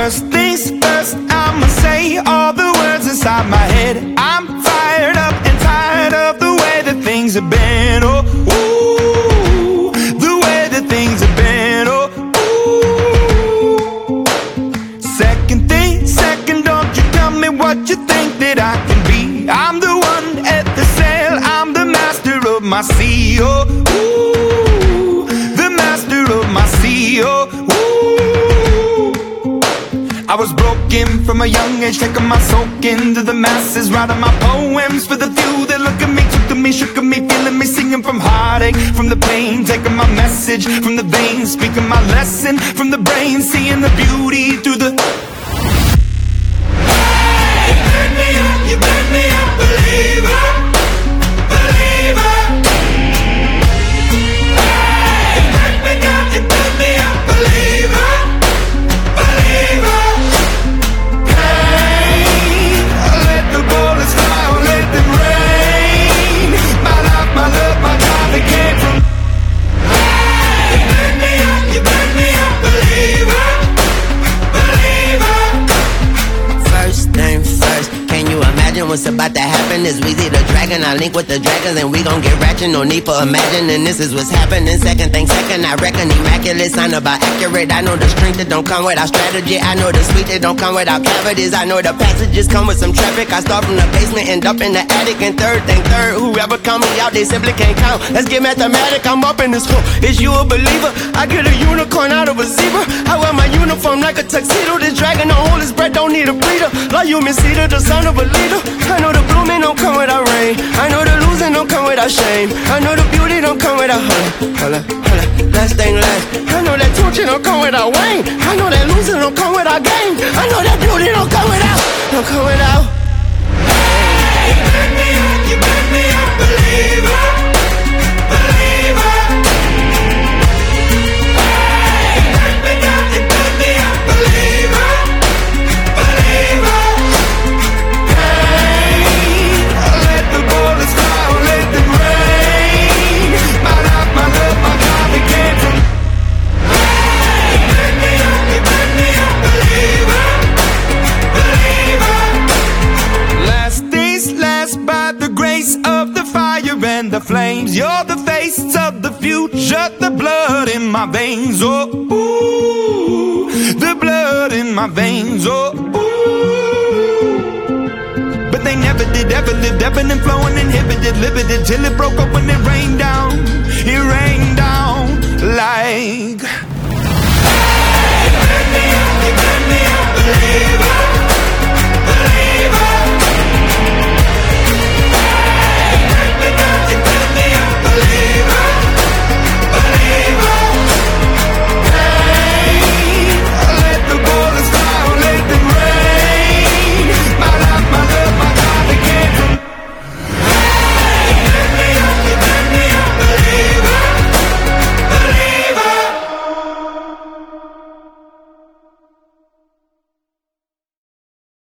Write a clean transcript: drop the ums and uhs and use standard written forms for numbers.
First things first, I'ma say all the words inside my head. I'm fired up and tired of the way that things have been. Oh, ooh, the way that things have been. Oh, ooh. Second thing, second, don't you tell me what you think that I can be. I'm the one at the sail, I'm the master of my sea. Oh, ooh, the master of my sea. Oh, ooh. I was broken from a young age, taking my soak into the masses, writing my poems for the few that look at me, took to me, shook at me, feeling me, singing from heartache, from the pain, taking my message from the veins, speaking my lesson from the brain, seeing the beauty through the... Hey, you burn me up, you burn me up, believer, believer. Hey, you burn me down, you burn me up, believer, believer. Bullets fly or let them rain. My life, my love, my time, it came from. Hey, you burn me up, you burn me up, believer, believer. First thing first, can you imagine what's about to happen? Is Weezy the dragon? I link with the dragons and we gon' get ratchet. No need for imagining, this is what's happening. Second thing second, I reckon immaculate, sign about accurate. I know the strength that don't come without strategy. I know the sweet that don't come without cavities. I know the passages come with some traffic. I start from the basement, end up in the attic. And third thing third, whoever count me out, they simply can't count. Let's get mathematic, I'm up in this floor. Is you a believer? I get a unicorn out of a zebra. I wear my uniform like a tuxedo. This dragon don't hold his breath, don't need a breather. Like you, Miss Cedar, the son of a leader. I know the blooming don't come without rain. I know the losing don't come without shame. I know the beauty don't come without holla. Last thing last. I know that torture don't come without Wayne. I know that losing don't come without game. I know that beauty don't come without. Hey, you burn me up, you burn me up, believer, believer. Hey, you burn me down, you burn me up, believer, believer. Let the bullets fly or let them rain. My life, my love, my time, it came from. Hey, you burn me up, you burn me up, believer, believer. Last days last by the grace of the fire and the flames. You're the face of the future, the blood in my veins. Oh, ooh, the blood in my veins. Oh, ooh. But they never did, ever lived, ebbing and flowing, inhibited, limited, till it broke up when it rained down. It rained down like. Hey, you burn me up, believer.